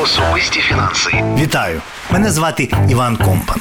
Особисті фінанси. Вітаю! Мене звати Іван Компан.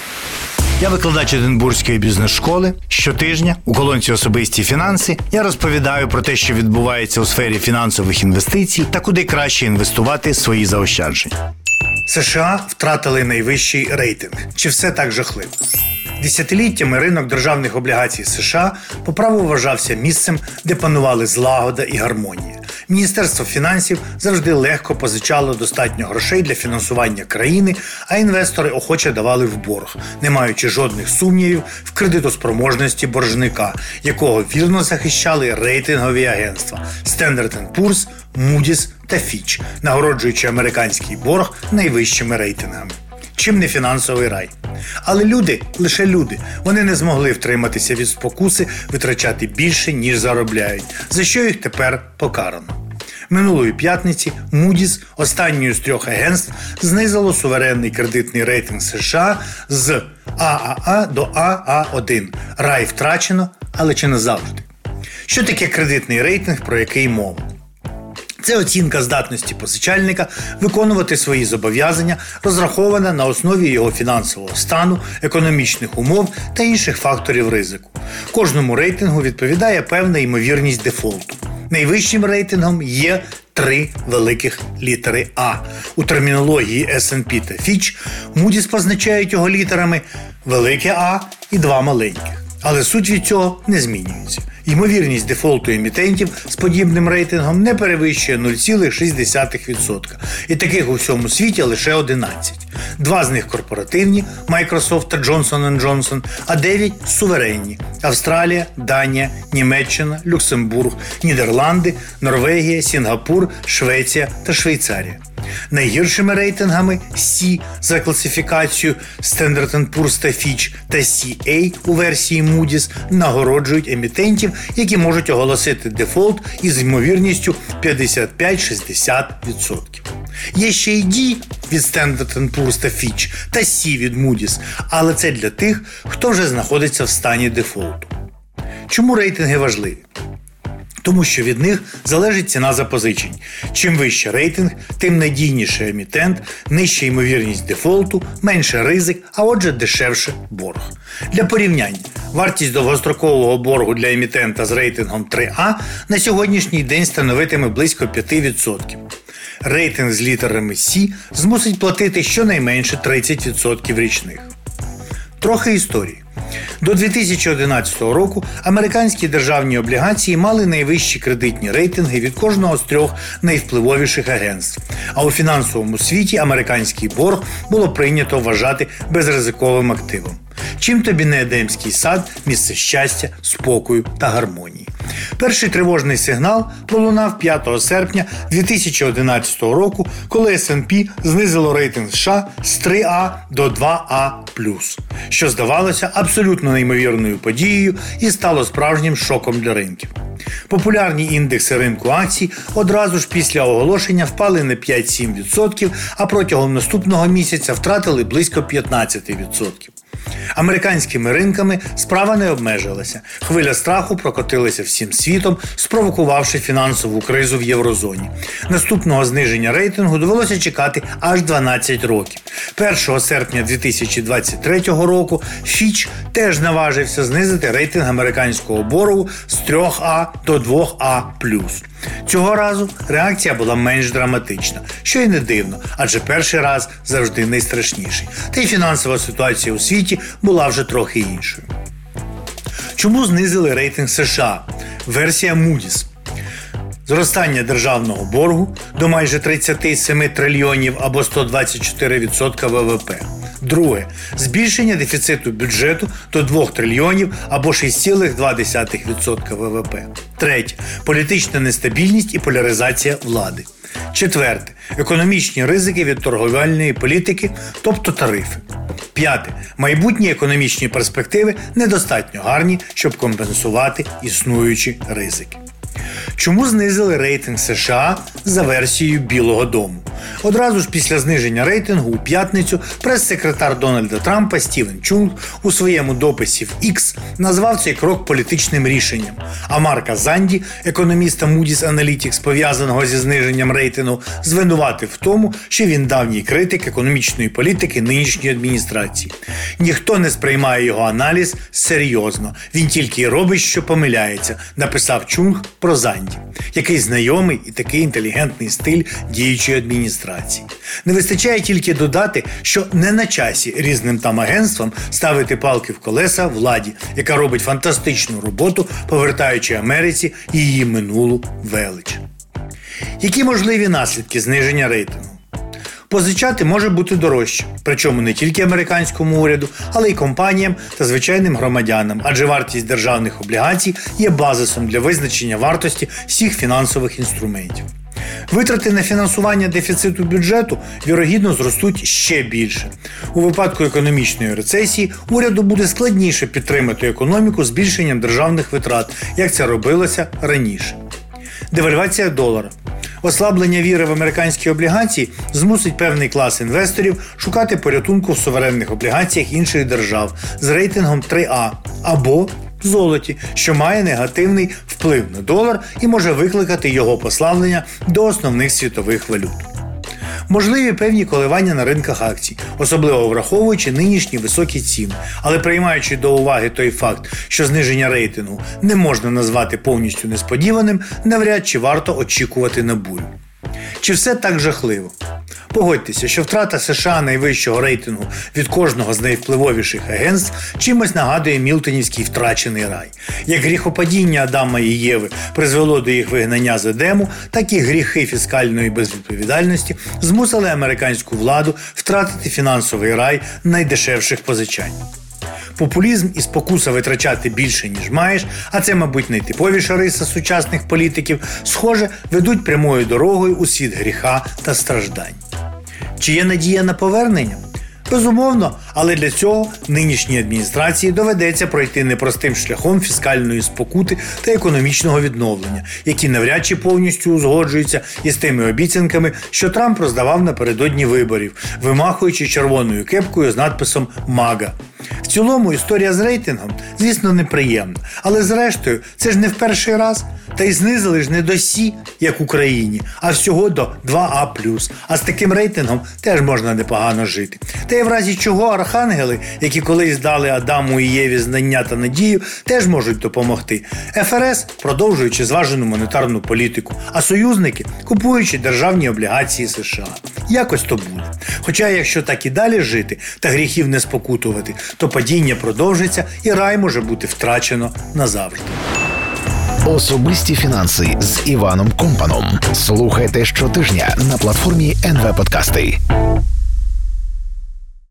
Я викладач Единбурзької бізнес-школи. Щотижня у колонці «Особисті фінанси» я розповідаю про те, що відбувається у сфері фінансових інвестицій та куди краще інвестувати свої заощадження. США втратили найвищий рейтинг. Чи все так жахливо? Десятиліттями ринок державних облігацій США по праву вважався місцем, де панували злагода і гармонія. Міністерство фінансів завжди легко позичало достатньо грошей для фінансування країни, а інвестори охоче давали в борг, не маючи жодних сумнівів в кредитоспроможності боржника, якого вірно захищали рейтингові агентства Standard & Poor's, Moody's та Fitch, нагороджуючи американський борг найвищими рейтингами. Чим не фінансовий рай. Але люди – лише люди. Вони не змогли втриматися від спокуси витрачати більше, ніж заробляють, за що їх тепер покарано. Минулої п'ятниці Moody's, останньою з трьох агентств, знизило суверенний кредитний рейтинг США з ААА до АА1. Рай втрачено, але чи назавжди. Що таке кредитний рейтинг, про який мова? Це оцінка здатності позичальника виконувати свої зобов'язання, розрахована на основі його фінансового стану, економічних умов та інших факторів ризику. Кожному рейтингу відповідає певна ймовірність дефолту. Найвищим рейтингом є 3 великих літери А. У термінології S&P та Fitch Moody's позначають його літерами велике А і 2 маленьких. Але суть від цього не змінюється. Ймовірність дефолту емітентів з подібним рейтингом не перевищує 0,6%. І таких у всьому світі лише 11. 2 з них корпоративні – Microsoft та Johnson & Johnson, а 9 – суверенні – Австралія, Данія, Німеччина, Люксембург, Нідерланди, Норвегія, Сінгапур, Швеція та Швейцарія. Найгіршими рейтингами C за класифікацією Standard & Poor's та Fitch та CA у версії Moody's нагороджують емітентів, які можуть оголосити дефолт із ймовірністю 55-60%. Є ще й D від Standard & Poor's та Fitch та C від Moody's, але це для тих, хто вже знаходиться в стані дефолту. Чому рейтинги важливі? Тому що від них залежить ціна запозичень. Чим вищий рейтинг, тим надійніший емітент, нижча ймовірність дефолту, менше ризик, а отже дешевше борг. Для порівняння, вартість довгострокового боргу для емітента з рейтингом 3А на сьогоднішній день становитиме близько 5%. Рейтинг з літерами С змусить платити щонайменше 30% річних. Трохи історії. До 2011 року американські державні облігації мали найвищі кредитні рейтинги від кожного з 3 найвпливовіших агентств. А у фінансовому світі американський борг було прийнято вважати безризиковим активом. Чим тобі не Едемський сад, місце щастя, спокою та гармонії. Перший тривожний сигнал пролунав 5 серпня 2011 року, коли S&P знизило рейтинг США з 3А до 2А+, що здавалося абсолютно неймовірною подією і стало справжнім шоком для ринків. Популярні індекси ринку акцій одразу ж після оголошення впали на 5-7%, а протягом наступного місяця втратили близько 15%. Американськими ринками справа не обмежилася. Хвиля страху прокотилася всім світом, спровокувавши фінансову кризу в єврозоні. Наступного зниження рейтингу довелося чекати аж 12 років. 1 серпня 2023 року Fitch теж наважився знизити рейтинг американського боргу з 3А до 2А+. Цього разу реакція була менш драматична, що й не дивно, адже перший раз завжди найстрашніший. Та й фінансова ситуація у світі була вже трохи іншою. Чому знизили рейтинг США? Версія Moody's. Зростання державного боргу до майже 37 трильйонів або 124% ВВП. Друге. Збільшення дефіциту бюджету до 2 трильйонів або 6,2% ВВП. Третє. Політична нестабільність і поляризація влади. Четверте. Економічні ризики від торговельної політики, тобто тарифи. П'яте. Майбутні економічні перспективи недостатньо гарні, щоб компенсувати існуючі ризики. Чому знизили рейтинг США за версією Білого дому? Одразу ж після зниження рейтингу у п'ятницю прес-секретар Дональда Трампа Стівен Чунг у своєму дописі в X назвав цей крок політичним рішенням. А Марка Занді, економіста Moody's Analytics, пов'язаного зі зниженням рейтингу, звинуватив в тому, що він давній критик економічної політики нинішньої адміністрації. Ніхто не сприймає його аналіз серйозно. Він тільки й робить, що помиляється, написав Чунг про Занді. Який знайомий і такий інтелігентний стиль діючої адміністрації. Не вистачає тільки додати, що не на часі різним там агентствам ставити палки в колеса владі, яка робить фантастичну роботу, повертаючи Америці її минулу велич. Які можливі наслідки зниження рейтингу? Позичати може бути дорожче, причому не тільки американському уряду, але й компаніям та звичайним громадянам, адже вартість державних облігацій є базисом для визначення вартості всіх фінансових інструментів. Витрати на фінансування дефіциту бюджету, вірогідно, зростуть ще більше. У випадку економічної рецесії уряду буде складніше підтримати економіку збільшенням державних витрат, як це робилося раніше. Девальвація долара. Ослаблення віри в американські облігації змусить певний клас інвесторів шукати порятунку в суверенних облігаціях інших держав з рейтингом 3А або в золоті, що має негативний вплив на долар і може викликати його послаблення до основних світових валют. Можливі певні коливання на ринках акцій, особливо враховуючи нинішні високі ціни, але приймаючи до уваги той факт, що зниження рейтингу не можна назвати повністю несподіваним, навряд чи варто очікувати на бурю. Чи все так жахливо? Погодьтеся, що втрата США найвищого рейтингу від кожного з найвпливовіших агентств чимось нагадує мілтонівський втрачений рай. Як гріхопадіння Адама і Єви призвело до їх вигнання з Едему, так і гріхи фіскальної безвідповідальності змусили американську владу втратити фінансовий рай найдешевших позичань. Популізм і спокуса витрачати більше, ніж маєш, а це, мабуть, найтиповіша риса сучасних політиків, схоже, ведуть прямою дорогою у світ гріха та страждань. Чи є надія на повернення? Безумовно, але для цього нинішній адміністрації доведеться пройти непростим шляхом фіскальної спокути та економічного відновлення, які навряд чи повністю узгоджуються із тими обіцянками, що Трамп роздавав напередодні виборів, вимахуючи червоною кепкою з надписом «МАГА». В цілому історія з рейтингом, звісно, неприємна, але зрештою це ж не в перший раз. Та й знизили ж не до Сі, як в Україні, а всього до 2А+. А з таким рейтингом теж можна непогано жити. Та й в разі чого архангели, які колись дали Адаму і Єві знання та надію, теж можуть допомогти. ФРС, продовжуючи зважену монетарну політику, а союзники, купуючи державні облігації США. Якось то буде. Хоча, якщо так і далі жити та гріхів не спокутувати, то падіння продовжиться і рай може бути втрачено назавжди. Особисті фінанси з Іваном Компаном. Слухайте щотижня на платформі НВ Подкасти.